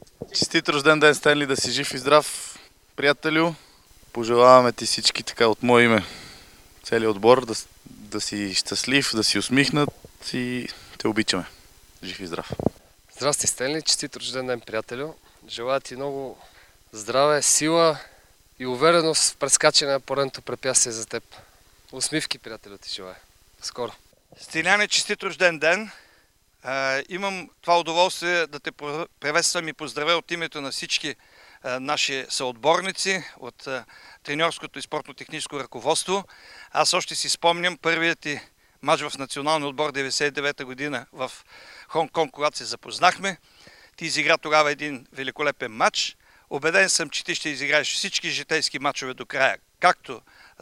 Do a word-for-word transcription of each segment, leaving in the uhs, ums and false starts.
Честит рожден ден, Стенли, да си жив и здрав, приятелю. Пожелаваме ти всички така от мое име, целият отбор, да, да си щастлив, да си усмихнат и те обичаме. Жив и здрав. Здрасти, Стенли, честит рожден ден, приятелю. Желая ти много здраве, сила и увереност в прескачане на поредното препятствие за теб. Усмивки, приятелю, ти желая. Скоро. Стиляне, честит рожден ден. А, имам това удоволствие да те приветствам и поздравя от името на всички а, наши съотборници от а, треньорското и спортно-техническо ръководство. Аз още си спомням първият ти мач в националния отбор деветдесет и девета година в Хонг-Конг, когато се запознахме. Ти изигра тогава един великолепен матч. Убеден съм, че ти ще изиграеш всички житейски матчове до края, както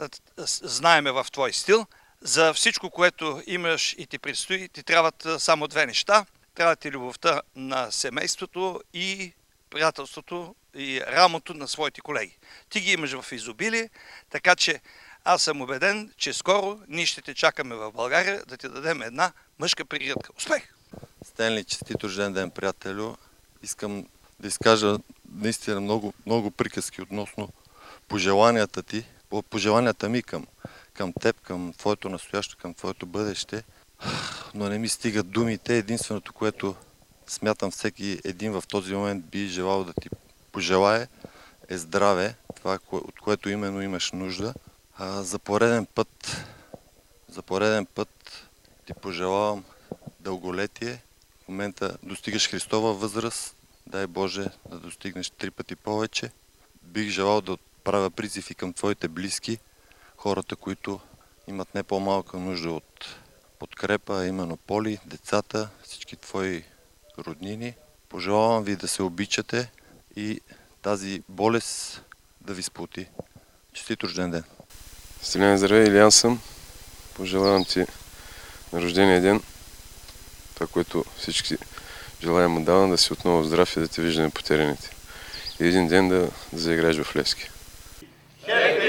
знаеме в твой стил. За всичко, което имаш и ти предстои, ти трябват само две неща. Трябва ти любовта на семейството и приятелството и рамото на своите колеги. Ти ги имаш в изобилие, така че аз съм убеден, че скоро ние ще те чакаме в България да ти дадем една мъжка пригръдка. Успех! Стенли, честит рожден ден, приятелю. Искам да изкажа наистина много, много приказки относно пожеланията ти, пожеланията ми към, към теб, към твоето настояще, към твоето бъдеще, но не ми стигат думите. Единственото, което смятам всеки един в този момент би желал да ти пожелае, е здраве, това, от което именно имаш нужда. А, за пореден път, за пореден път ти пожелавам дълголетие. В момента достигаш Христова възраст, дай Боже да достигнеш три пъти повече. Бих желал да отправя призив и към твоите близки, хората, които имат не по-малка нужда от подкрепа, а именно Поли, децата, всички твои роднини. Пожелавам ви да се обичате и тази болест да ви сплоти. Честит рожден ден! Стиляне, здравей, Илиян съм. Пожелавам ти на рождения ден това, което всички желаем отдавна, да си отново здрав и да те виждаме по терените. И един ден да, да заиграеш в Левски.